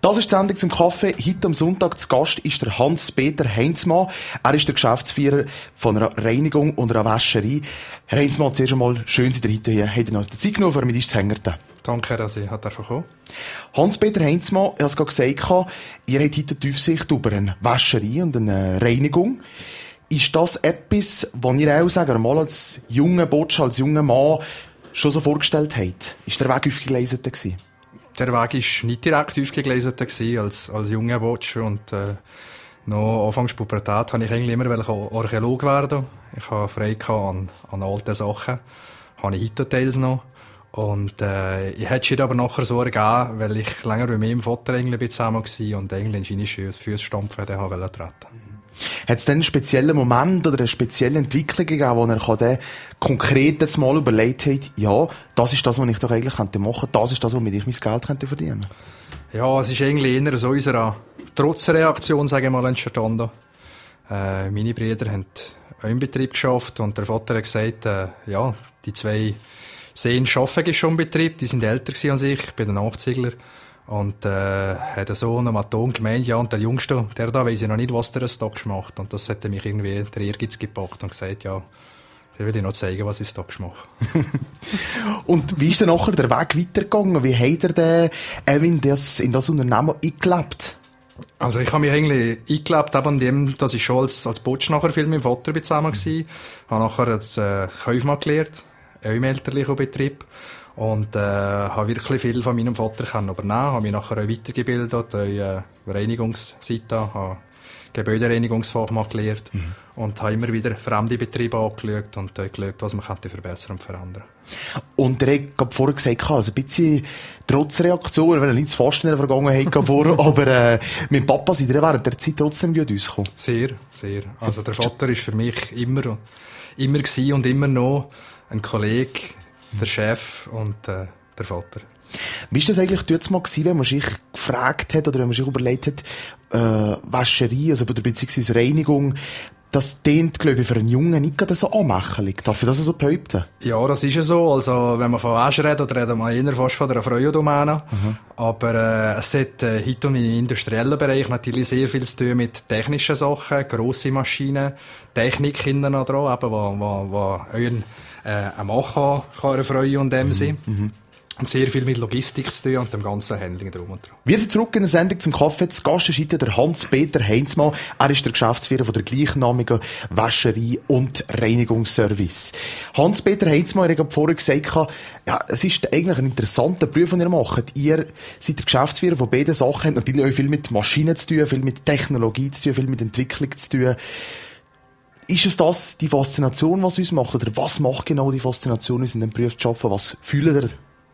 Das ist die Sendung zum Kaffee. Heute am Sonntag zu Gast ist der Hans-Peter Heinzmann. Er ist der Geschäftsführer von einer Reinigung und einer Wäscherei. Herr Heinzmann, zuerst einmal schön, dass ihr heute hier habt. Habt ihr noch die Zeit genommen, für mich zu hängen? Danke, dass ich kommen. Hans-Peter Heinzmann, ich habe es gerade gesagt, ihr habt heute die Aufsicht über eine Wäscherei und eine Reinigung. Ist das etwas, was ihr auch, sagen wir mal, als junger Botsch, als junger Mann schon so vorgestellt habt? Ist der Weg aufgegleist gewesen? Der Weg war nicht direkt aufgegleist als junger Botsch und noch anfangs Pubertät wollte ich eigentlich immer Archäologe werden. Ich hatte frei an alten Sachen, habe ich heute Teils noch. Und ich hätte es aber nachher so ergeben, weil ich länger mit meinem Vater eigentlich zusammen war und eigentlich in seine Füße treten. Hat es denn einen speziellen Moment oder eine spezielle Entwicklung gegeben, wo er dann konkret jetzt mal überlegt hat, ja, das ist das, was ich doch eigentlich machen könnte, das ist das, womit ich mein Geld könnte verdienen? Ja, es ist eigentlich eher so unserer Trotzreaktion, sage ich mal, entstanden. Meine Brüder haben auch im Betrieb geschafft und der Vater hat gesagt, ja, die zwei Seen arbeiten schon im Betrieb, die sind älter als ich bin der Nachzügler. Und hat so einem Ton gemeint, ja, und der Jüngste, der da weiss ich noch nicht, was der einen Tag gemacht. Und das hat mich irgendwie der Ehrgeiz gepackt und gesagt, ja, der will ich noch zeigen, was ich Tag mache. Und wie ist denn nachher der Weg weitergegangen? Wie hat er denn in das Unternehmen eingelebt? Also ich habe mich eigentlich eingelebt, eben dem, dass ich schon als Botsch nachher viel mit dem Vater zusammen war. Habe nachher als Kaufmann gelernt, auch im elterlichen Betrieb. Und habe wirklich viel von meinem Vater übernehmen, habe mich nachher auch weitergebildet, Reinigungsseite, habe Gebäudereinigungsfachmann gelernt und habe immer wieder fremde Betriebe angeschaut und geschaut, was man verbessern und verändern. Und ihr habt vorher gesagt, also ein bisschen Trotzreaktion, wenn er nicht fast in der Vergangenheit geboren, aber mit Papa seid ihr während der Zeit trotzdem gut ausgekommen? Sehr, sehr. Also der Vater ist für mich immer gewesen und immer noch ein Kollege, der Chef und der Vater. Wie war das eigentlich dort mal gewesen, wenn man sich gefragt hat oder wenn man sich überlegt hat, Wäscherei, also beziehungsweise Reinigung, das dient, glaube ich, für einen Jungen nicht gerade so anmächelig. Darf ich das so behaupten? Ja, das ist ja so. Also, wenn man von Wäsche redet, reden wir eher fast von einer Freuendomäne. Aber es hat heute im industriellen Bereich natürlich sehr viel zu tun mit technischen Sachen, grosse Maschinen, Technik hinten noch dran, eben, wo euren ein Mann kann erfreuen und dem Sinn. Und sehr viel mit Logistik zu tun und dem ganzen Handling drum und dran. Wir sind zurück in der Sendung zum Kaffee. Zu Gast ist heute der Hans-Peter Heinzmann. Er ist der Geschäftsführer von der gleichnamigen Wäscherei und Reinigungsservice. Hans-Peter Heinzmann, ich habe vorher gesagt, ja, es ist eigentlich ein interessanter Beruf, den ihr macht. Ihr seid der Geschäftsführer von beiden Sachen, habt natürlich auch viel mit Maschinen zu tun, viel mit Technologie zu tun, viel mit Entwicklung zu tun. Ist es das, die Faszination, was uns macht? Oder was macht genau die Faszination, uns in dem Beruf zu arbeiten? Was fühlt ihr?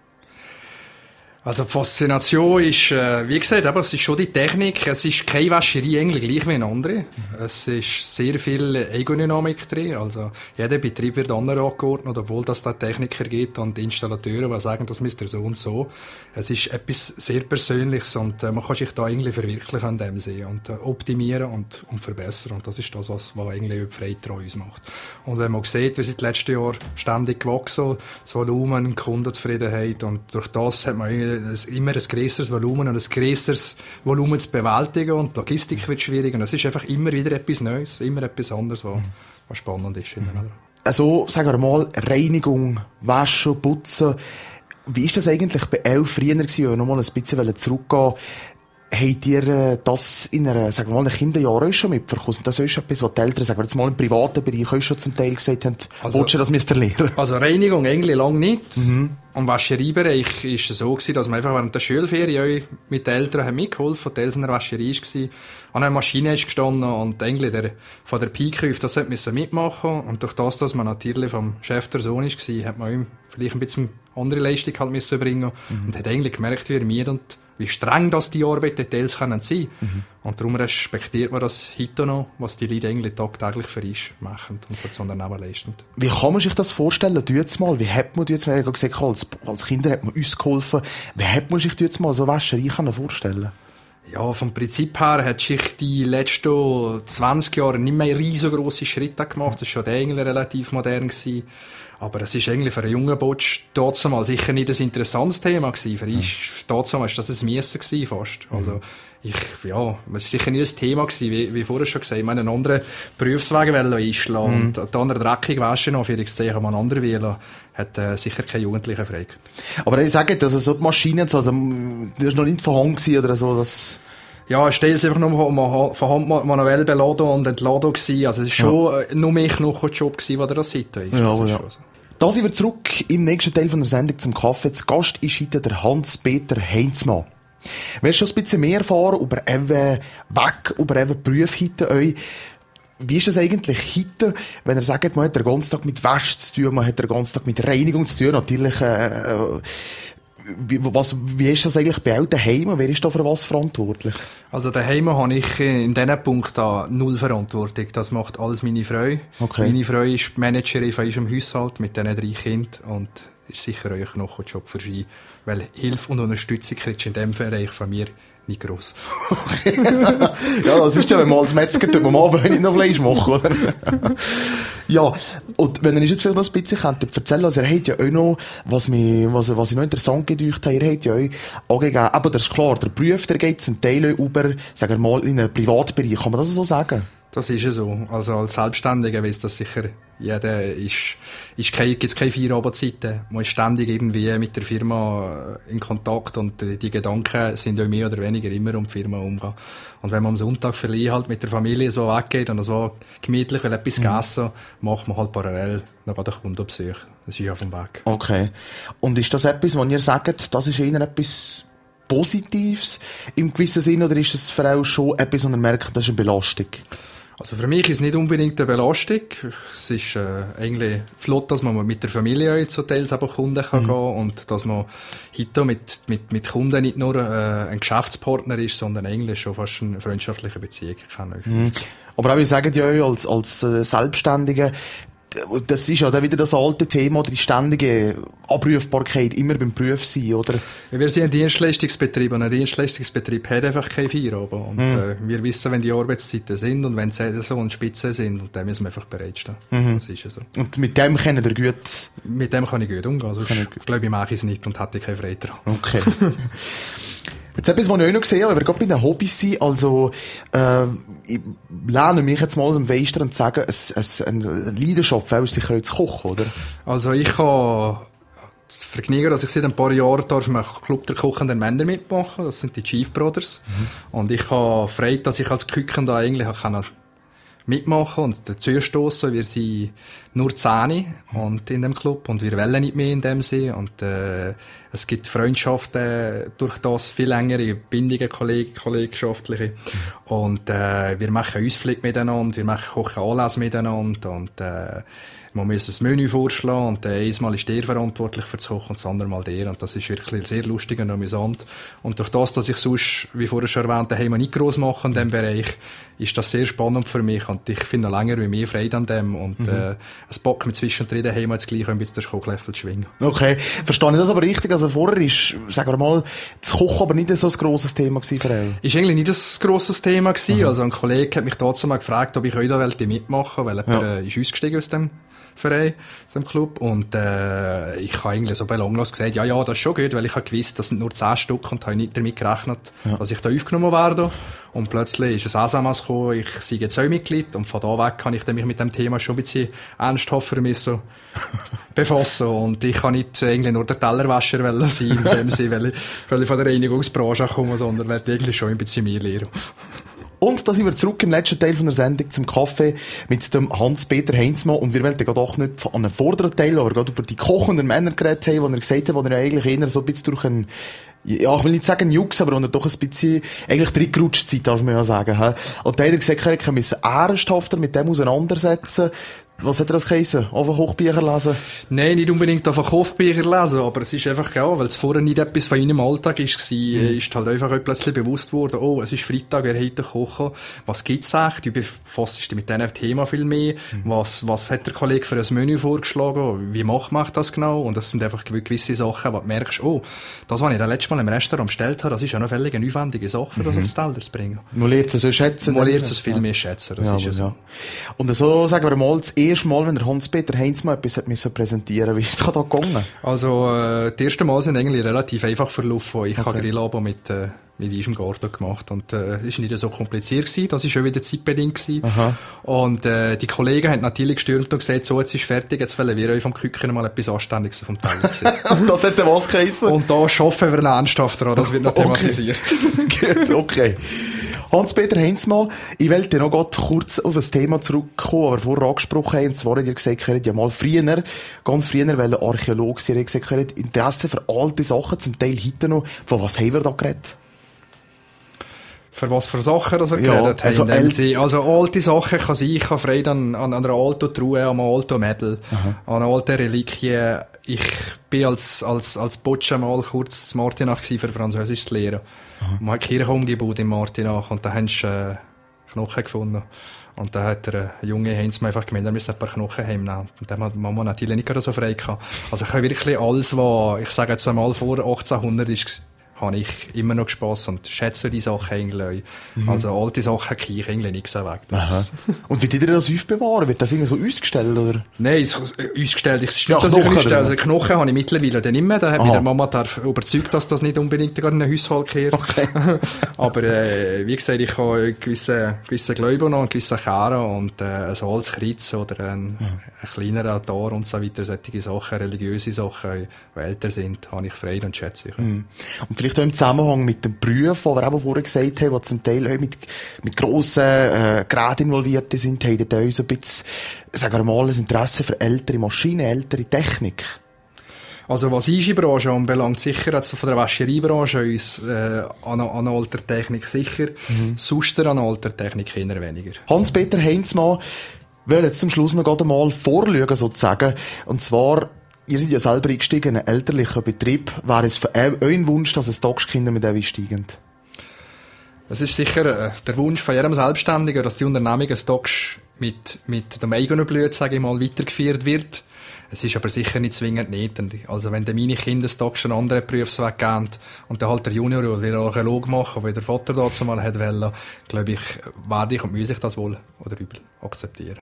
Also, die Faszination ist, wie gesagt, aber es ist schon die Technik. Es ist keine Wäscherei eigentlich gleich wie eine andere. Es ist sehr viel Eigendynamik drin. Also, jeder Betrieb wird anders angeordnet, obwohl das da Techniker gibt und Installateure, die sagen, das müsst ihr so und so. Es ist etwas sehr Persönliches und man kann sich da eigentlich verwirklichen an dem sehen und optimieren und verbessern. Und das ist das, was eigentlich Freude an uns macht. Und wenn man sieht, wir sind letztes Jahr ständig gewachsen, das Volumen, Kundenzufriedenheit und durch das hat man immer ein grösseres Volumen und ein grösseres Volumen zu bewältigen und die Logistik wird schwierig und es ist einfach immer wieder etwas Neues, immer etwas anderes, was spannend ist. Also, sagen wir mal, Reinigung, Waschen, Putzen. Wie ist das eigentlich bei euch früher gewesen, wenn wir noch mal ein bisschen zurückgehen? Habt ihr das in einer, sagen wir mal, in den Kinderjahren schon mitbekommen? Das ist etwas, was die Eltern, sagen wir jetzt mal im privaten Bereich, auch schon zum Teil gesagt haben, also, willst du das müsst ihr lernen? Also Reinigung eigentlich lange nicht. Im Wäschereibereich war es so gewesen, dass man einfach während der Schulferien mit den Eltern haben mitgeholfen, Teils in der Wäscherei war, an einer Maschine ist gestanden und eigentlich von der Pike auf das musste mitmachen. Und durch das, dass man natürlich vom Chef der Sohn war, hat man ihm vielleicht ein bisschen andere Leistung halt müssen bringen und hat eigentlich gemerkt, wie er mir und wie streng das die Arbeit Details können sein. Und darum respektiert man das heute noch, was die Leute eigentlich tagtäglich für uns machen und für das Unternehmen leisten. Wie kann man sich das vorstellen? Du jetzt mal, wie hat man jetzt mal gesagt, als Kinder hat man uns geholfen. Wie hat man sich jetzt mal so Wäscherei vorstellen? Ja, vom Prinzip her hat sich die letzten 20 Jahre nicht mehr riesengroße Schritte gemacht. Das war schon eigentlich relativ modern gewesen. Aber es ist eigentlich für einen jungen Botsch trotzdem mal sicher nicht ein interessantes Thema gewesen. Für ihn trotzdem war das ein Miessen gewesen fast. Also, es war sicher nicht ein Thema gewesen, wie vorher schon gesagt. Ich meine, einen anderen Berufsweg einschlagen und dann dreckig waschen noch, für Zeichen mal einen anderen wählen, hat sicher kein Jugendlicher gefragt. Aber ich sage, also so die Maschinen, also, das war noch nicht vorhanden gewesen oder so, das... Ja, stell es einfach nur von Hand manuell beladen und entladen gewesen. Also, es ist schon nur mehr noch ein Job gewesen, der das heute ist. Ja, das ja. So. Da sind wir zurück im nächsten Teil von der Sendung zum Kaffee. Zu Gast ist heute der Hans-Peter Heinzmann. Wir haben schon ein bisschen mehr erfahren über über Berufe heute euch. Wie ist das eigentlich heute, wenn ihr sagt, man hat den ganzen Tag mit Wäsche zu tun, man hat den ganzen Tag mit Reinigung zu tun, natürlich, wie ist das eigentlich bei euch daheim? Wer ist da für was verantwortlich? Also daheim habe ich in diesem Punkt da null Verantwortung. Das macht alles meine Frau. Okay. Meine Frau ist die Managerin von unserem Haushalt mit diesen 3 Kindern und ist sicher euch noch ein Job für sie. Weil Hilfe und Unterstützung kriegst du in diesem Bereich von mir nicht gross. Okay. Ja, das ist ja, wenn man als Metzger tut man am Abend nicht noch Fleisch machen, oder? Ja, und wenn ihr jetzt vielleicht noch ein bisschen erzählen, also ihr habt ja auch noch, was ich noch interessant gedacht habe, ihr habt ja euch angegeben, aber das ist klar, der Beruf, der geht zum Teil über, sagen wir mal, in einen Privatbereich, kann man das so sagen? Das ist ja so. Also als Selbstständiger weiss das sicher jeder, gibt's keine Feierabendzeiten. Man ist ständig irgendwie mit der Firma in Kontakt und die Gedanken sind ja mehr oder weniger immer um die Firma umgehen. Und wenn man am Sonntag vielleicht halt mit der Familie so weggeht und so gemütlich etwas gegessen, macht man halt parallel noch den Kundenbesuch. Das ist ja vom Weg. Okay. Und ist das etwas, wo ihr sagt, das ist eher etwas Positives im gewissen Sinn, oder ist das für euch schon etwas, wo ihr merkt, das ist eine Belastung? Also für mich ist es nicht unbedingt eine Belastung. Es ist eigentlich flott, dass man mit der Familie zu Teils aber Kunden kann gehen und dass man heute mit Kunden nicht nur ein Geschäftspartner ist, sondern eigentlich schon fast eine freundschaftliche Beziehung kann. Aber auch, wir sagen ja als Selbstständige, das ist ja dann wieder das alte Thema, die ständige Abrufbarkeit immer beim Beruf sein, oder? Wir sind ein Dienstleistungsbetrieb und ein Dienstleistungsbetrieb hat einfach keine Feierabend. Und wir wissen, wenn die Arbeitszeiten sind und wenn Saison und Spitzen sind, und dann müssen wir einfach bereitstehen. Das ist ja so. Und mit dem können ihr gut? Mit dem kann ich gut umgehen. Also ich glaube, ich mache es nicht und hatte keine Freude daran. Okay. Jetzt etwas, was ich auch noch gesehen habe, weil wir gerade bei den Hobbys sind, also, ich lerne mich jetzt mal aus dem Fenster und sage, eine Leidenschaft ist sicher auch das Kochen, oder? Also ich habe das Vergnügen, dass ich seit ein paar Jahren darf im Club der kochenden Männer mitmachen. Das sind die Chief Brothers. Und ich habe Freude, dass ich als Küken da eigentlich mitmachen und dazu stoßen. Wir sind nur 10 und in dem Club und wir wollen nicht mehr in dem Sinn. Und es gibt Freundschaften durch das, viel längere Bindungen, kollegschaftliche. Und wir machen Ausflüge miteinander, wir machen Kochen-Anlässe miteinander und man muss ein Menü vorschlagen und einmal ist der verantwortlich für das Kochen und das andere Mal der. Und das ist wirklich sehr lustig und amüsant. Und durch das, dass ich sonst, wie vorher schon erwähnt, daheim nicht gross mache in diesem Bereich, ist das sehr spannend für mich. Und ich finde noch länger wie mehr Freude an dem. Und es bockt mir zwischendrin daheim jetzt gleich ein bisschen den Kochlöffel zu schwingen. Okay, verstehe ich das aber richtig? Also vorher ist, sagen wir mal, das Kochen aber nicht so ein grosses Thema gewesen für euch? Ist eigentlich nicht ein grosses Thema gewesen. Also ein Kollege hat mich dazu mal gefragt, ob ich heute mitmachen will, weil jemand ist ausgestiegen aus dem Verein, aus dem Club. Und ich habe eigentlich so belanglos gesagt, ja, das ist schon gut, weil ich habe gewusst, das sind nur 10 Stück und habe nicht damit gerechnet, dass ich da aufgenommen werde. Und plötzlich ist ein SMS gekommen, ich sei jetzt auch Mitglied und von da weg kann ich mich mit dem Thema schon ein bisschen ernsthafter befassen. Und ich kann nicht eigentlich nur der Tellerwäscher sein, in dem Sinne, weil ich von der Reinigungsbranche komme, sondern werde eigentlich schon ein bisschen mehr lernen. Und da sind wir zurück im letzten Teil von der Sendung zum Kaffee mit dem Hans-Peter Heinzmann. Und wir wollen gerade auch nicht an einem vorderen Teil, wo wir gerade über die kochenden Männer geredet haben, wo er gesagt hat, wo er eigentlich eher so ein bisschen durch einen, ja, ich will nicht sagen Jux, aber unter doch ein bisschen, eigentlich reingerutscht Zeit, darf man ja sagen. Und da hat er gesagt, er müsse ernsthafter mit dem auseinandersetzen. Was hat er das geheissen? Auf ein Hochbücher lesen? Nein, nicht unbedingt auf ein Hochbücher lesen, aber es ist einfach, ja, weil es vorher nicht etwas von ihrem Alltag war, ist halt einfach plötzlich bewusst worden, oh, es ist Freitag, er heute kochen. Was gibt's eigentlich? Du befasst dich mit diesem Thema viel mehr. Was hat der Kollege für ein Menü vorgeschlagen? Wie macht man das genau? Und das sind einfach gewisse Sachen, wo du merkst, oh, das, was ich das letzte Mal im Restaurant bestellt habe, das ist ja noch völlig eine aufwendige Sache, für das aufs Teller zu bringen. Man lernt es so schätzen. Man lernt es viel mehr schätzen, das ist ja so. Und so, sagen wir mal, das erste Mal, wenn der Hans-Peter Heinzmann etwas hat müssen präsentieren, wie ist es da gegangen? Also, die ersten Mal sind eigentlich relativ einfach verlaufen. Ich habe Grillabend mit unserem Garten gemacht. Und, es war nicht so kompliziert gewesen. Das war schon wieder zeitbedingt gewesen. Und, die Kollegen haben natürlich gestürmt und gesagt, so, jetzt ist fertig, jetzt wollen wir euch vom Küken mal etwas Anständiges vom Teller sehen. Das hat dann was geheissen? Und da arbeiten wir ernsthaft dran, das wird noch thematisiert. Gut, okay. Hans-Peter Heinzmann, ich wollte noch grad kurz auf das Thema zurückkommen, aber vorher angesprochen haben, und zwar habt ihr gesagt, ihr hättet ja mal früher, ganz früher, weil Archäologe sind, ihr habt gesagt, ihr hättet Interesse für alte Sachen, zum Teil heute noch. Von was haben wir da geredet? Für was für Sachen, dass wir geredet haben? Also alte Sachen kann sein, ich kann Freude an einer alten Truhe, an einem alten Mädel, an einer alten Reliquie. Ich bin als Butcher mal kurz in Martinach für Französisch zu lernen. Man hat Kirche umgebaut in Martinach und da haben sie Knochen gefunden. Und da hat der junge Heinzmann einfach gemeint, er müsse ein paar Knochen heimnehmen. Und dann hat die Mama natürlich nicht gerade so frei gehabt. Also ich habe wirklich alles, was, ich sage jetzt einmal, vor 1800 ist, habe ich immer noch Spass und schätze die Sachen eigentlich. Also alte Sachen kriege ich eigentlich nichts weg. Und wie ihr das aufbewahren? Wird das irgendwie so ausgestellt, oder? Nein, ausgestellt. Ich stimmt, ja, Knochen, ausgestellt. Also Knochen habe ich mittlerweile dann nicht mehr. Da hat mich der Mama überzeugt, dass das nicht unbedingt in einen Haushalt kehrt. Okay. Aber wie gesagt, ich habe gewisse Glauben noch und gewisse Kehren und so als Kreuz oder ein kleiner Altar und so weiter, solche Sachen, religiöse Sachen, die älter sind, habe ich Freude und schätze ich. Und vielleicht auch im Zusammenhang mit dem Berufen, die wir auch vorher gesagt haben, die zum Teil auch mit grossen Geräten involviert sind, haben da uns ein bisschen, sagen wir mal, ein Interesse für ältere Maschinen, ältere Technik. Also was unsere Branche anbelangt, sicher, also von der Wäschereibranche uns an alter Technik sicher, sonst an alter Technik eher weniger. Hans-Peter Heinzmann, wir wollen jetzt zum Schluss noch gerade mal vorschauen, sozusagen, und zwar, ihr seid ja selber eingestiegen in einen elterlichen Betrieb. Wäre es für euren Wunsch, dass es Dachskinder mit euch einsteigen? Es ist sicher der Wunsch von jedem Selbstständigen, dass die Unternehmung ein Dachs mit dem eigenen Blut, sage ich mal, weitergeführt wird. Es ist aber sicher nicht zwingend nötig. Also wenn meine Kinder das Dachs einen anderen Berufsweg geben und dann halt der Junior will Archäolog machen, wie der Vater dazu mal hat wollen, glaube ich, werde ich und muss ich das wohl oder übel akzeptieren.